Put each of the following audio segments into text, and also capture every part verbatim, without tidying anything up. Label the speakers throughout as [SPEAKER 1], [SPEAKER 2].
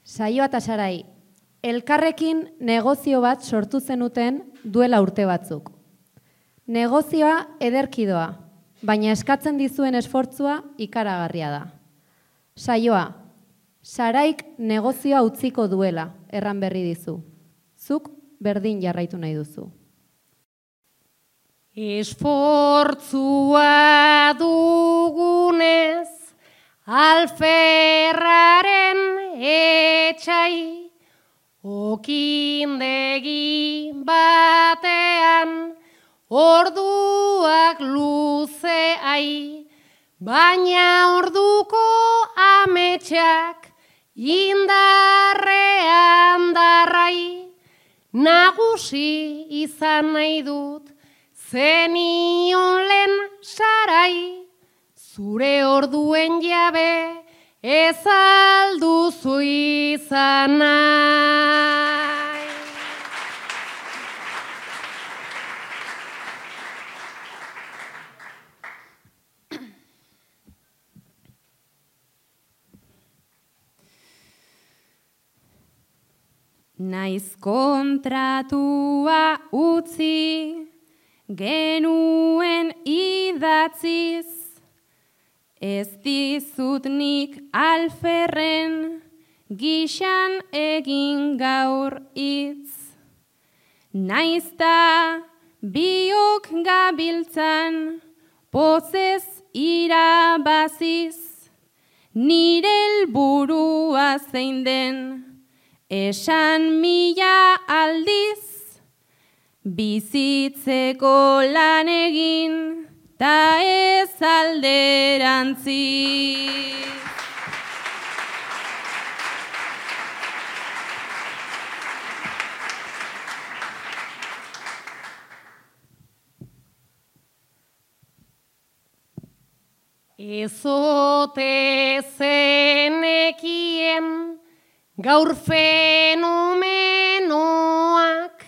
[SPEAKER 1] Saioa eta Sarai, elkarrekin negozio bat sortu zenuten duela urte batzuk. Negozioa ederki doa, baina eskatzen dizuen esfortzua ikaragarria da. Saioa, Saraik negozioa utziko duela, erran berri dizu. Zuk berdin jarraitu nahi duzu.
[SPEAKER 2] Esfortzua dugunez, alferraren etxai, okindegi batean, orduak luzeai, baina orduko ametsak indarrean darrai, nagusi izan nahi dut, zenion lehen Sarai, zure orduen jabe ez alduzu izan nahi.
[SPEAKER 3] Naiz kontratua utzi, genuen idatziz, ez dizut nik alferren gixan egin gaur hitz. Naizta biok gabiltzan pozez irabaziz, nire helburua zein den esan mila aldiz, bizitzeko lan egin, ta ez alderantziz.
[SPEAKER 2] Ezote zenekien gaur fenomenoak,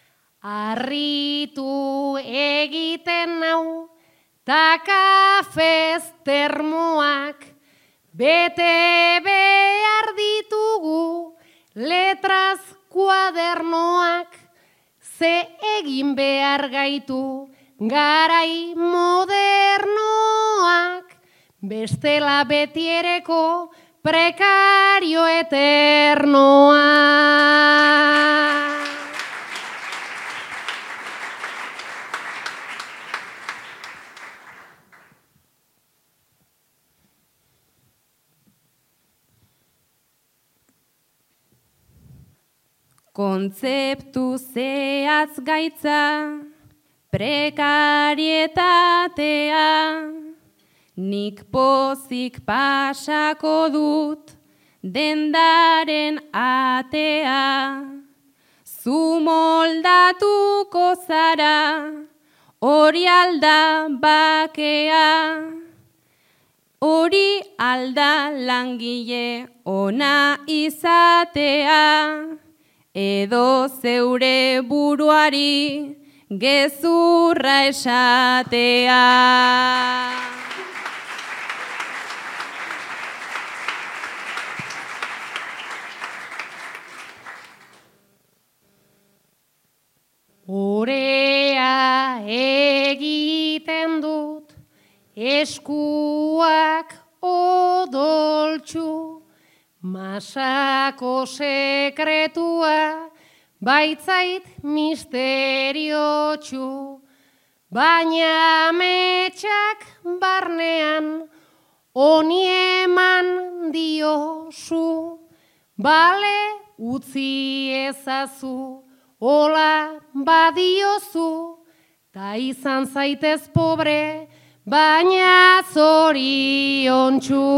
[SPEAKER 2] harritu egiten nau, ta kafez termoak, bete behar ditugu letraz kuadernoak, ze egin behar gaitu garai modernoak, bestela betiereko prekario eternoa.
[SPEAKER 3] Kontzeptu zehatz gaitza, prekarietatea, nik pozik pasako dut dendaren atea. Zu moldatuko zara, hori alda bakea, hori alda langile ona izatea, edo zeure buruari gezurra esatea.
[SPEAKER 2] Orea egiten dut, eskuak odoltsu, masako sekretua baitzait misteriotsu, baina ametsak barnean honi eman diozu, bale utzi ezazu, hola badiozu, ta izan zaitez pobre, baina zoriontsu.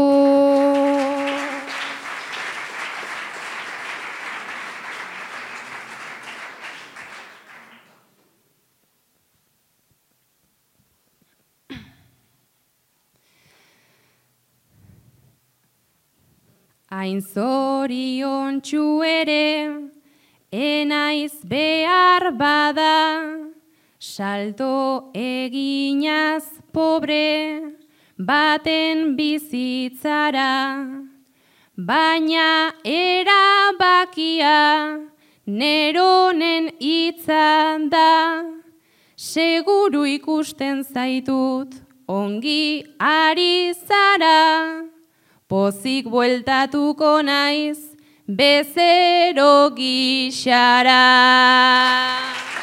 [SPEAKER 3] Hain zoriontsu ere, enaiz behar bada, salto eginaz pobre baten bizitzara, baina era zenbakia, neronen hitzan da, seguru ikusten zaitut, ongi ari zara, pozik bueltatuko naiz, bezero gixara.